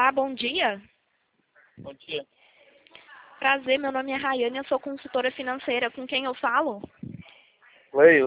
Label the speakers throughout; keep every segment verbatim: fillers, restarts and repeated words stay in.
Speaker 1: Olá, bom dia.
Speaker 2: Bom dia.
Speaker 1: Prazer, meu nome é Rayane, eu sou consultora financeira. Com quem eu falo?
Speaker 2: Cleilson.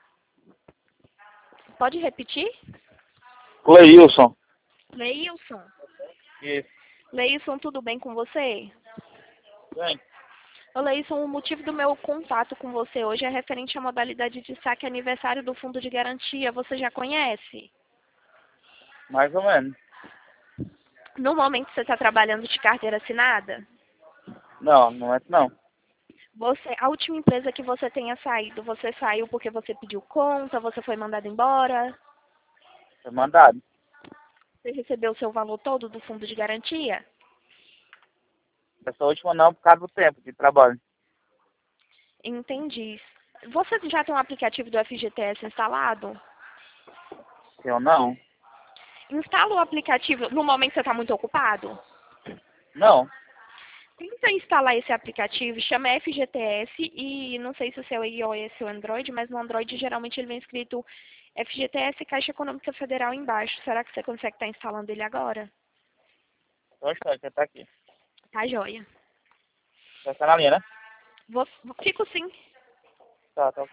Speaker 1: Pode repetir?
Speaker 2: Cleilson.
Speaker 1: Leilson.
Speaker 2: Isso.
Speaker 1: Leilson, tudo bem com você?
Speaker 2: Bem,
Speaker 1: Ô, Leilson, o motivo do meu contato com você hoje é referente à modalidade de saque aniversário do Fundo de Garantia. Você já conhece?
Speaker 2: mais ou menos.
Speaker 1: No momento você está trabalhando de carteira assinada?
Speaker 2: Não, não é não.
Speaker 1: Você, a última empresa que você tenha saído, você saiu porque você pediu conta, você foi mandado embora?
Speaker 2: Foi mandado.
Speaker 1: Você recebeu o seu valor todo do Fundo de Garantia?
Speaker 2: Essa última não, por causa do tempo de trabalho.
Speaker 1: Entendi. Você já tem um aplicativo do F G T S instalado?
Speaker 2: Eu não.
Speaker 1: Instala o aplicativo. No momento você está muito ocupado?
Speaker 2: Não.
Speaker 1: Tenta instalar esse aplicativo, chama F G T S e não sei se o seu é iOS ou Android, mas no Android geralmente ele vem escrito F G T S Caixa Econômica Federal embaixo. Será que você consegue estar instalando ele agora?
Speaker 2: Só está, já tá aqui.
Speaker 1: Tá joia.
Speaker 2: Já tá na linha, né?
Speaker 1: Vou, fico sim.
Speaker 2: Tá, tá.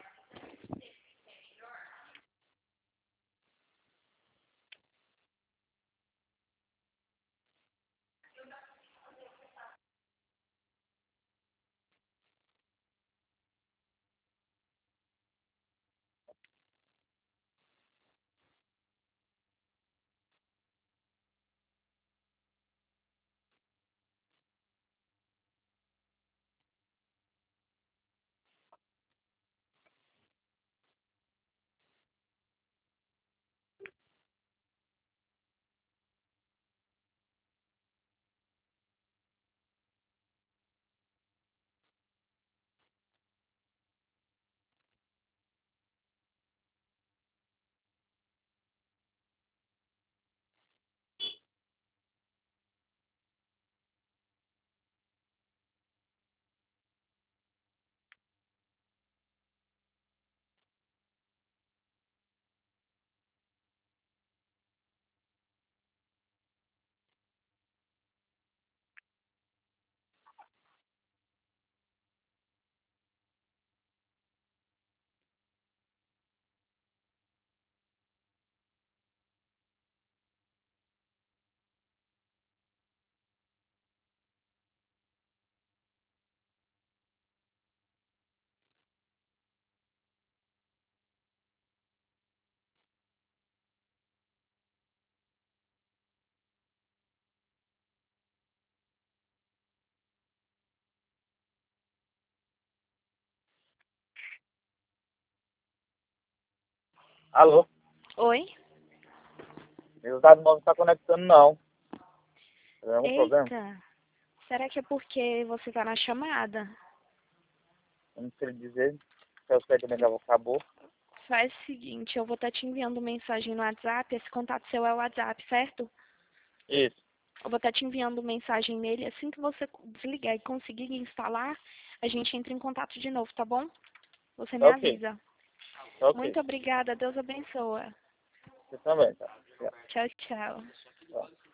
Speaker 2: Alô?
Speaker 1: Oi?
Speaker 2: Meu dado móvel não tá conectando, não. Tem algum problema?
Speaker 1: Eita. Será que é porque você está na chamada?
Speaker 2: Eu não sei lhe dizer. Se eu sei também que acabou.
Speaker 1: Faz o seguinte, eu vou estar te enviando mensagem no WhatsApp. Esse contato seu é o WhatsApp, certo?
Speaker 2: Isso.
Speaker 1: Eu vou estar te enviando mensagem nele. Assim que você desligar e conseguir instalar, a gente entra em contato de novo, tá bom? Você me
Speaker 2: Tá ok.
Speaker 1: avisa.
Speaker 2: Tá ok.
Speaker 1: Muito obrigada. Deus abençoe.
Speaker 2: Você também, tá?
Speaker 1: Tchau, tchau.
Speaker 2: Tá.